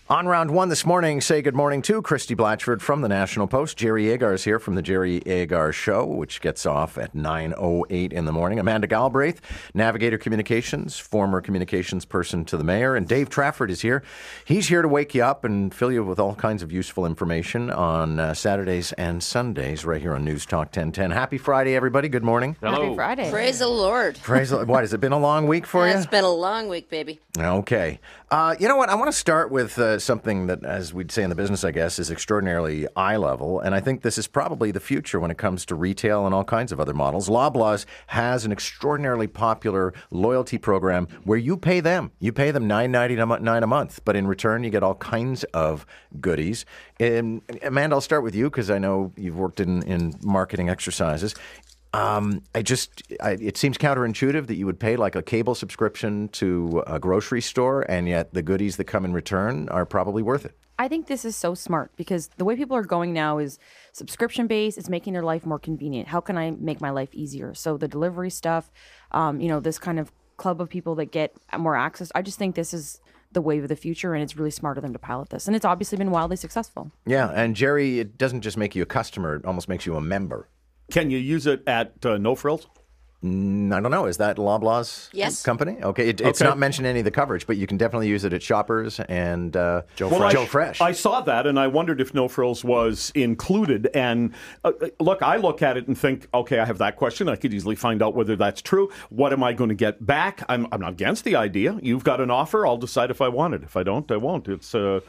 On round one this morning, say good morning to Christy Blatchford from the National Post. Jerry Agar is here from the Jerry Agar Show, which gets off at 9:08 in the morning. Amanda Galbraith, Navigator Communications, former communications person to the mayor. And Dave Trafford is here. He's here to wake you up and fill you with all kinds of useful information on Saturdays and Sundays right here on News Talk 1010. Happy Friday, everybody. Good morning. Hello. Happy Friday. Praise the Lord. What, has it been a long week for you? It's been a long week, baby. Okay. You know what? I want to start with something that, as we'd say in the business, I guess, is extraordinarily eye level. And I think this is probably the future when it comes to retail and all kinds of other models. Loblaws has an extraordinarily popular loyalty program where you pay them. You pay them $9.99 a month, but in return, you get all kinds of goodies. And Amanda, I'll start with you because I know you've worked in marketing exercises. It seems counterintuitive that you would pay like a cable subscription to a grocery store, and yet the goodies that come in return are probably worth it. I think this is so smart because the way people are going now is subscription based. It's making their life more convenient. How can I make my life easier? So the delivery stuff, this kind of club of people that get more access. I just think this is the wave of the future, and it's really smart of them to pilot this. And it's obviously been wildly successful. Yeah, and Jerry, it doesn't just make you a customer; it almost makes you a member. Can you use it at No Frills? I don't know. Is that Loblaw's company? Okay. It's not mentioned any of the coverage, but you can definitely use it at Shoppers and Joe Fresh. I saw that, and I wondered if No Frills was included. And look, I look at it and think, okay, I have that question. I could easily find out whether that's true. What am I going to get back? I'm not against the idea. You've got an offer. I'll decide if I want it. If I don't, I won't. It's a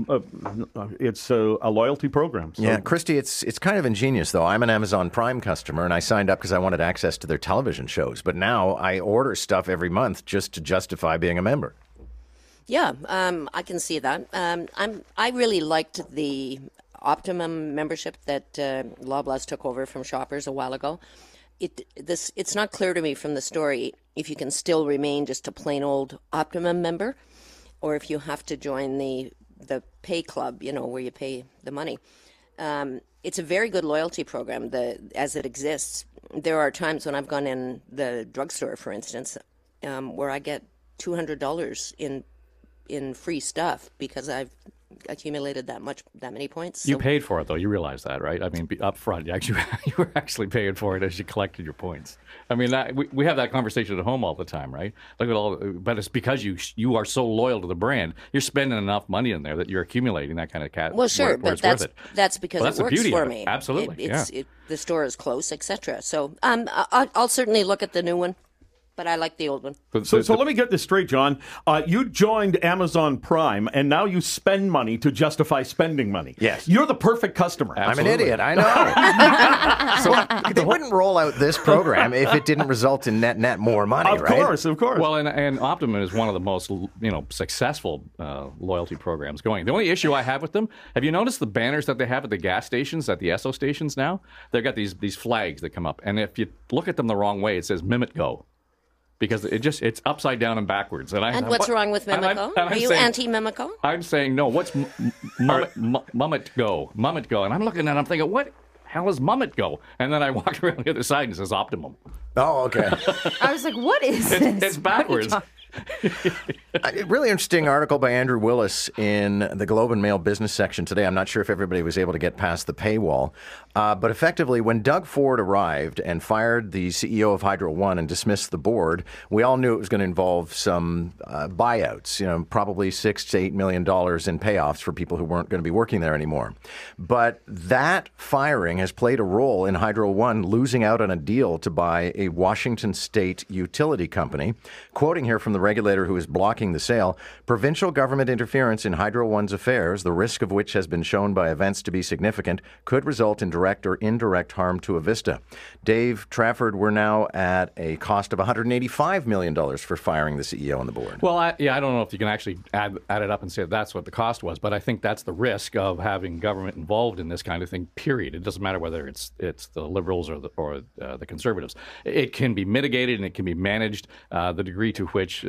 loyalty program. So. Yeah, Christy, it's kind of ingenious, though. I'm an Amazon Prime customer, and I signed up because I wanted access to their television shows, but now I order stuff every month just to justify being a member. Yeah, I can see that. I really liked the Optimum membership that Loblaws took over from Shoppers a while ago. It's not clear to me from the story if you can still remain just a plain old Optimum member, or if you have to join the pay club, where you pay the money. It's a very good loyalty program as it exists. There are times when I've gone in the drugstore, for instance, where I get $200 in free stuff because I've accumulated that many points. You paid for it, though. You realize that, right? I mean, up front, you were actually paying for it as you collected your points. I mean, we have that conversation at home all the time, right? But it's because you are so loyal to the brand. You're spending enough money in there that you're accumulating that kind of cash. Well, sure, but that's because it works for me. Absolutely, the store is close, etc. So I'll certainly look at the new one. But I like the old one. So let me get this straight, John. You joined Amazon Prime, and now you spend money to justify spending money. Yes. You're the perfect customer. Absolutely. I'm an idiot, I know. They wouldn't roll out this program if it didn't result in net more money, right? Of course. Well, and Optimum is one of the most successful loyalty programs going. The only issue I have with them, have you noticed the banners that they have at the gas stations, at the Esso stations now? They've got these flags that come up, and if you look at them the wrong way, it says Mimit Go. Because it's upside down and backwards. And what's wrong with Mimico? Are you anti-Mimico? I'm saying, no, what's Mummit Go? Mummit Go. And I'm looking at it, I'm thinking, what hell is Mummit Go? And then I walk around the other side and it says Optimum. Oh, okay. I was like, what is this? It's backwards. A really interesting article by Andrew Willis in the Globe and Mail business section today. I'm not sure if everybody was able to get past the paywall. But effectively, when Doug Ford arrived and fired the CEO of Hydro One and dismissed the board, we all knew it was going to involve some buyouts, probably $6 to $8 million in payoffs for people who weren't going to be working there anymore. But that firing has played a role in Hydro One losing out on a deal to buy a Washington state utility company. Quoting here from the regulator who is blocking the sale, provincial government interference in Hydro One's affairs, the risk of which has been shown by events to be significant, could result in direct or indirect harm to Avista. Dave Trafford, we're now at a cost of $185 million for firing the CEO and the board. Well, I don't know if you can actually add it up and say that's what the cost was, but I think that's the risk of having government involved in this kind of thing, period. It doesn't matter whether it's the Liberals or the Conservatives. It can be mitigated and it can be managed. The degree to which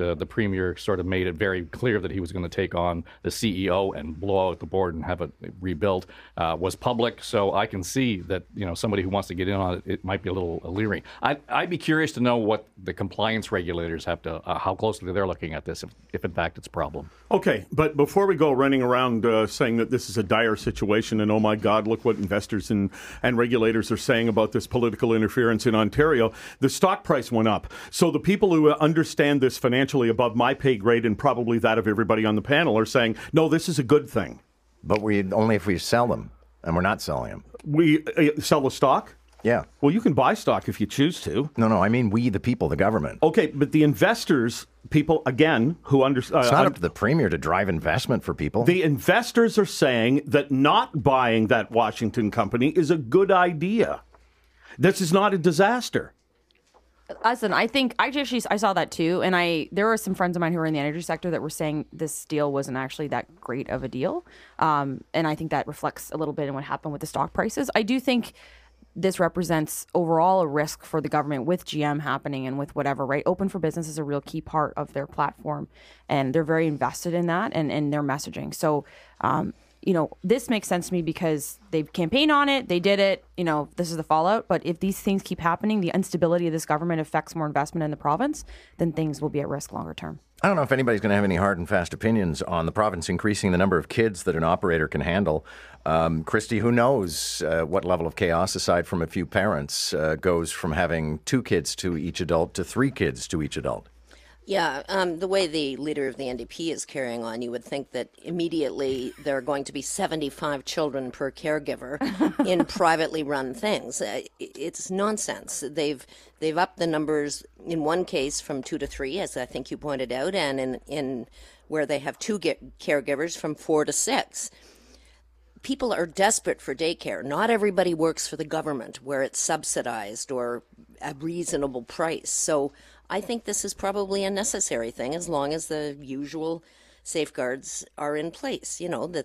the premier sort of made it very clear that he was going to take on the CEO and blow out the board and have it rebuilt was public. So I can see that somebody who wants to get in on it, it might be a little leery. I'd be curious to know what the compliance regulators have to, how closely they're looking at this, if in fact it's a problem. Okay, but before we go running around saying that this is a dire situation and oh my God, look what investors and regulators are saying about this political interference in Ontario, the stock price went up. So the people who understand this financially above my pay grade and probably that of everybody on the panel are saying, no, this is a good thing. But only if we sell them, and we're not selling them. We sell the stock? Yeah. Well, you can buy stock if you choose to. No, I mean we, the people, the government. Okay, but the investors, people, again, who understand... It's not up to the premier to drive investment for people. The investors are saying that not buying that Washington company is a good idea. This is not a disaster. Listen, I think I saw that too, and there were some friends of mine who were in the energy sector that were saying this deal wasn't actually that great of a deal, and I think that reflects a little bit in what happened with the stock prices. I do think this represents overall a risk for the government with GM happening and with whatever, right? Open for business is a real key part of their platform, and they're very invested in that and in their messaging. So, this makes sense to me because they've campaigned on it. They did it. This is the fallout. But if these things keep happening, the instability of this government affects more investment in the province, then things will be at risk longer term. I don't know if anybody's going to have any hard and fast opinions on the province increasing the number of kids that an operator can handle. Christy, who knows what level of chaos, aside from a few parents, goes from having 2 kids to each adult to 3 kids to each adult? Yeah, the way the leader of the NDP is carrying on, you would think that immediately there are going to be 75 children per caregiver in privately run things. It's nonsense. They've upped the numbers in one case from 2 to 3, as I think you pointed out, and in where they have 2 caregivers from 4 to 6. People are desperate for daycare. Not everybody works for the government where it's subsidized or a reasonable price. So I think this is probably a necessary thing as long as the usual safeguards are in place,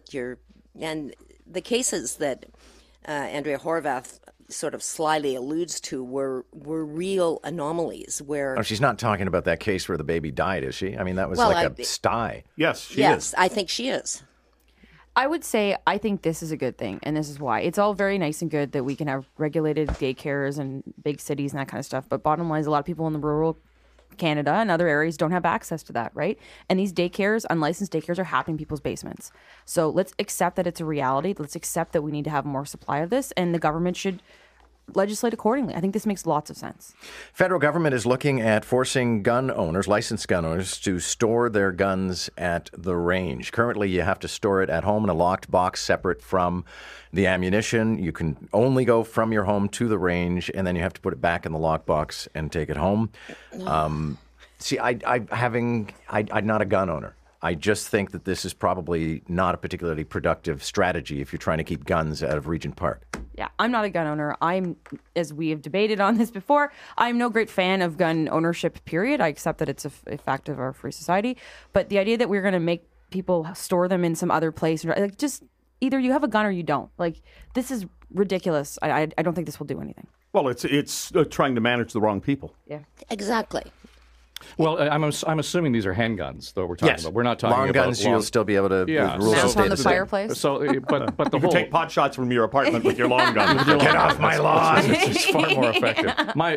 and the cases that Andrea Horwath sort of slyly alludes to were real anomalies where... Oh, she's not talking about that case where the baby died, is she? I mean, that was a sty. Yes, she is. Yes, I think she is. I would say I think this is a good thing, and this is why. It's all very nice and good that we can have regulated daycares in big cities and that kind of stuff, but bottom line is a lot of people in the rural Canada and other areas don't have access to that, right? And these daycares, unlicensed daycares, are happening in people's basements. So let's accept that it's a reality. Let's accept that we need to have more supply of this, and the government should legislate accordingly. I think this makes lots of sense. Federal government is looking at forcing gun owners, licensed gun owners, to store their guns at the range. Currently, you have to store it at home in a locked box separate from the ammunition. You can only go from your home to the range, and then you have to put it back in the lockbox and take it home. See, I'm not a gun owner. I just think that this is probably not a particularly productive strategy if you're trying to keep guns out of Regent Park. Yeah, I'm not a gun owner. As we have debated on this before, I'm no great fan of gun ownership, period. I accept that it's a fact of our free society. But the idea that we're going to make people store them in some other place, just either you have a gun or you don't. This is ridiculous. I don't think this will do anything. Well, it's trying to manage the wrong people. Yeah, exactly. Well, I'm assuming these are handguns, though we're talking about. We're not talking long about guns. You'll still be able to. Yeah, mount on the fireplace. So, but the You whole can take pot shots from your apartment with your long gun. Get off my lawn! It's far more effective.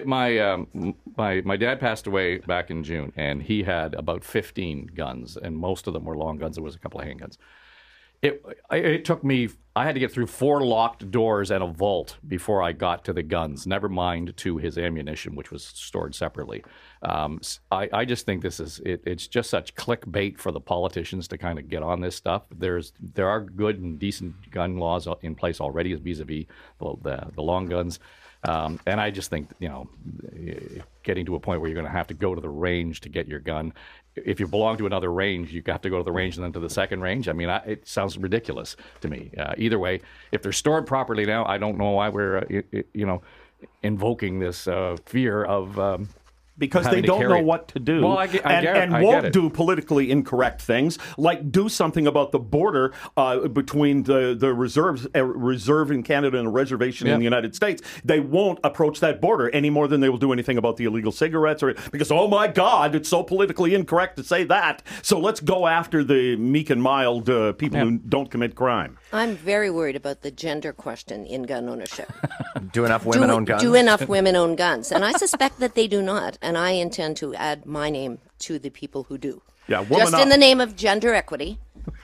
My dad passed away back in June, and he had about 15 guns, and most of them were long guns. There was a couple of handguns. It took me, I had to get through 4 locked doors and a vault before I got to the guns, never mind to his ammunition, which was stored separately. I just think it's just such clickbait for the politicians to kind of get on this stuff. There are good and decent gun laws in place already vis-a-vis the long guns. And I just think, getting to a point where you're going to have to go to the range to get your gun. If you belong to another range, you have to go to the range and then to the second range. I mean, it sounds ridiculous to me. Either way, if they're stored properly now, I don't know why we're, invoking this fear of because they having to don't carry know it. what to do, Well, I get and it. won't do politically incorrect things, like do something about the border between the reserve in Canada and a reservation in the United States. They won't approach that border any more than they will do anything about the illegal cigarettes, or because, oh my God, it's so politically incorrect to say that. So let's go after the meek and mild people who don't commit crime. I'm very worried about the gender question in gun ownership. Do enough women own guns? Do enough women own guns? And I suspect that they do not. And I intend to add my name to the people who do. Yeah, woman just up. in the name of gender equity.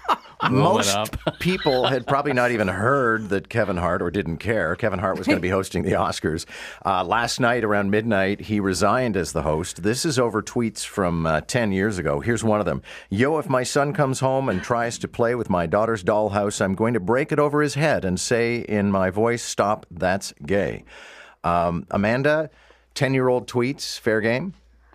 Most people had probably not even heard that Kevin Hart, or didn't care. Kevin Hart was going to be hosting the Oscars. Last night around midnight, he resigned as the host. This is over tweets from 10 years ago. Here's one of them. Yo, if my son comes home and tries to play with my daughter's dollhouse, I'm going to break it over his head and say in my voice, stop, that's gay. Amanda, 10-year-old tweets, fair game?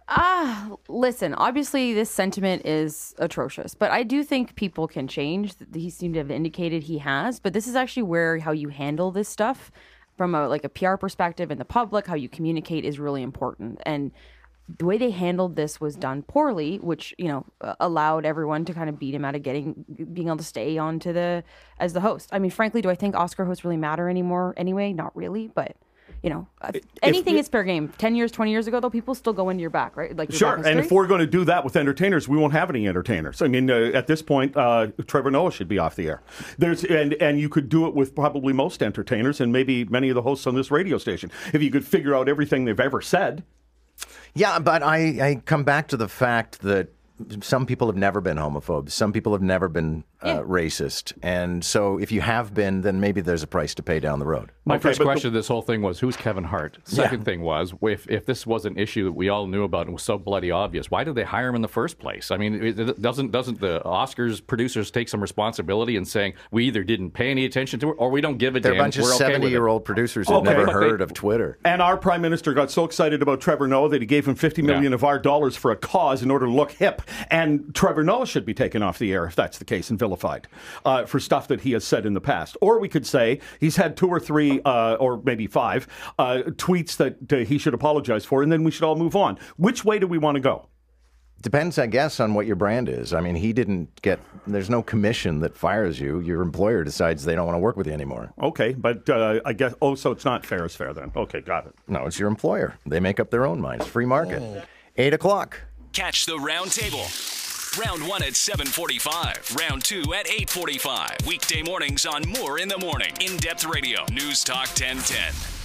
Listen, obviously this sentiment is atrocious, but I do think people can change. He seemed to have indicated he has, but this is actually where how you handle this stuff from a PR perspective in the public, how you communicate is really important. And the way they handled this was done poorly, which, allowed everyone to kind of beat him out of being able to stay on to as the host. I mean, frankly, do I think Oscar hosts really matter anymore anyway? Not really, but anything is fair game. 10 years, 20 years ago, though, people still go into your back, right? Like your Sure, back and history. if we're going to do that with entertainers, we won't have any entertainers. I mean, at this point, Trevor Noah should be off the air. And you could do it with probably most entertainers and maybe many of the hosts on this radio station. If you could figure out everything they've ever said. Yeah, but I come back to the fact that some people have never been homophobes. Some people have never been racist. And so if you have been, then maybe there's a price to pay down the road. My first question to this whole thing was, who's Kevin Hart? Second thing was, if this was an issue that we all knew about and was so bloody obvious, why did they hire him in the first place? I mean, doesn't the Oscars producers take some responsibility in saying, we either didn't pay any attention to it or we don't give a damn? They're a bunch of 70-year-old producers who've never heard of Twitter. And our prime minister got so excited about Trevor Noah that he gave him $50 million of our dollars for a cause in order to look hip. And Trevor Noah should be taken off the air if that's the case and vilified for stuff that he has said in the past. Or we could say he's had 2 or 3 or maybe 5 tweets that he should apologize for, and then we should all move on. Which way do we want to go? Depends, I guess, on what your brand is. I mean, there's no commission that fires you. Your employer decides they don't want to work with you anymore. Okay, but I guess, so it's not fair is fair then. Okay, got it. No, it's your employer. They make up their own minds. Free market. 8 o'clock. Catch the round table. Round 1 at 7:45. Round 2 at 8:45. Weekday mornings on More in the Morning. In-depth radio. News Talk 1010.